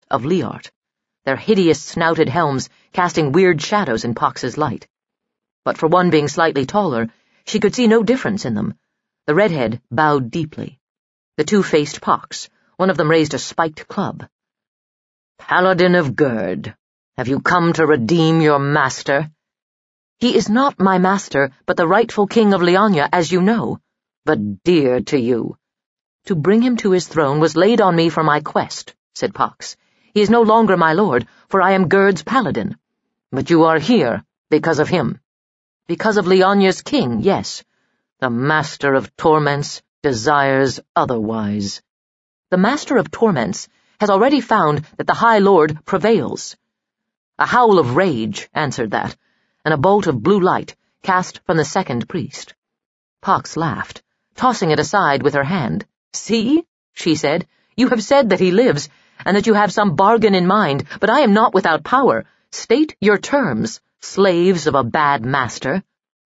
of Liart, their hideous snouted helms casting weird shadows in Pox's light. But for one being slightly taller, she could see no difference in them. The redhead bowed deeply. The two faced Pox. One of them raised a spiked club. "Paladin of Gerd, have you come to redeem your master?" "He is not my master, but the rightful king of Lianya, as you know." "But dear to you." "To bring him to his throne was laid on me for my quest," said Pox. "He is no longer my lord, for I am Gerd's paladin." "But you are here because of him." "Because of Lianya's king, yes." "The Master of Torments desires otherwise." "The Master of Torments has already found that the High Lord prevails." A howl of rage answered that, and a bolt of blue light cast from the second priest. Pox laughed, tossing it aside with her hand. "See," she said, "you have said that he lives, and that you have some bargain in mind, but I am not without power. State your terms, slaves of a bad master."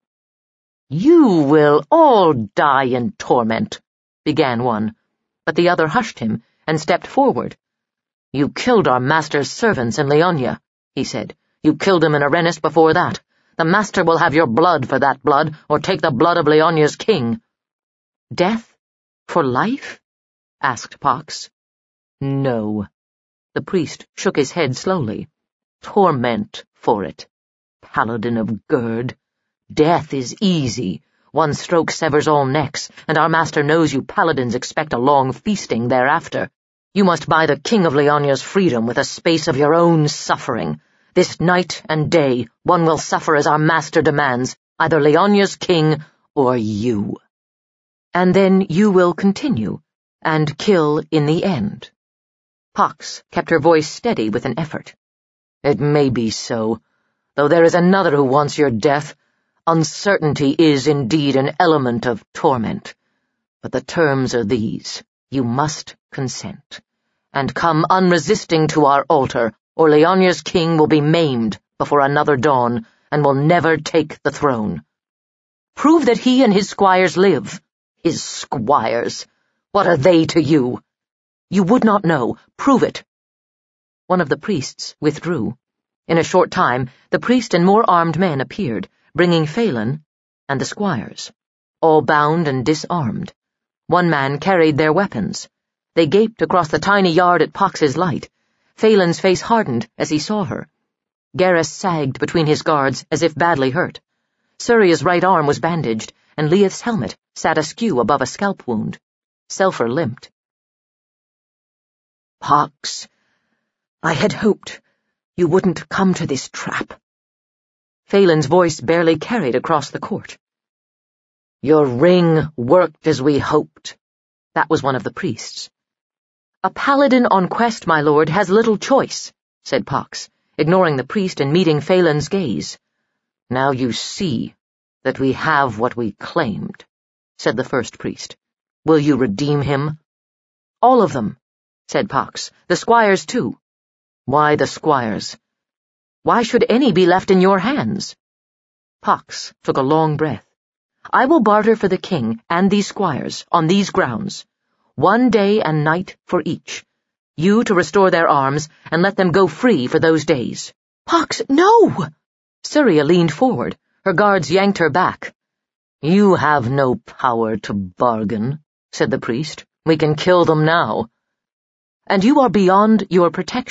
"You will all die in torment," began one, but the other hushed him and stepped forward. "You killed our master's servants in Lianya," he said. "You killed him in Arenis before that. The master will have your blood for that blood, or take the blood of Lianya's king." "Death for life?" asked Pox. "No." The priest shook his head slowly. "Torment for it, Paladin of Gerd. Death is easy. One stroke severs all necks, and our master knows you paladins expect a long feasting thereafter. You must buy the king of Lianya's freedom with a space of your own suffering. This night and day one will suffer as our master demands, either Lianya's king or you. And then you will continue, and kill in the end." Pox kept her voice steady with an effort. "It may be so, though there is another who wants your death. Uncertainty is indeed an element of torment. But the terms are these. You must consent, and come unresisting to our altar, or Lianya's king will be maimed before another dawn, and will never take the throne. Prove that he and his squires live." "His squires? What are they to you?" "You would not know. Prove it." One of the priests withdrew. In a short time, the priest and more armed men appeared, bringing Phelan and the squires, all bound and disarmed. One man carried their weapons. They gaped across the tiny yard at Pox's light. Phelan's face hardened as he saw her. Garrus sagged between his guards as if badly hurt. Surya's right arm was bandaged, and Leith's helmet sat askew above a scalp wound. Selfer limped. "Pox, I had hoped you wouldn't come to this trap." Phelan's voice barely carried across the court. "Your ring worked as we hoped." That was one of the priests. "A paladin on quest, my lord, has little choice," said Pox, ignoring the priest and meeting Phelan's gaze. "Now you see that we have what we claimed," said the first priest. "Will you redeem him?" "All of them," said Pox. "The squires, too." "Why the squires?" "Why should any be left in your hands?" Pox took a long breath. "I will barter for the king and these squires on these grounds. 1 day and night for each. You to restore their arms and let them go free for those days." "Pox, no!" Surya leaned forward. Her guards yanked her back. "You have no power to bargain," said the priest. "We can kill them now." "And you are beyond your protection."